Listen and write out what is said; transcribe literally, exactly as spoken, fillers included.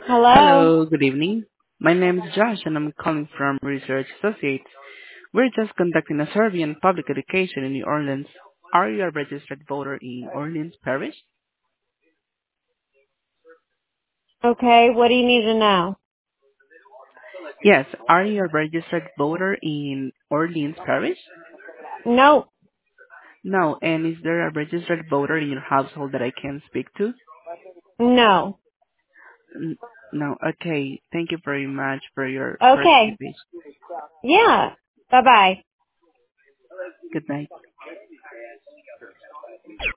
Hello. Hello, good evening. My name is Josh, and I'm calling from Research Associates. We're just conducting a survey on public education in New Orleans. Are you a registered voter in Orleans Parish? Okay, what do you need to know? Yes. Are you a registered voter in Orleans Parish? No, No. And is there a registered voter in your household that I can speak to? no. N- No. Okay. Thank you very much for your Okay, participation. yeah. Bye bye. Good night.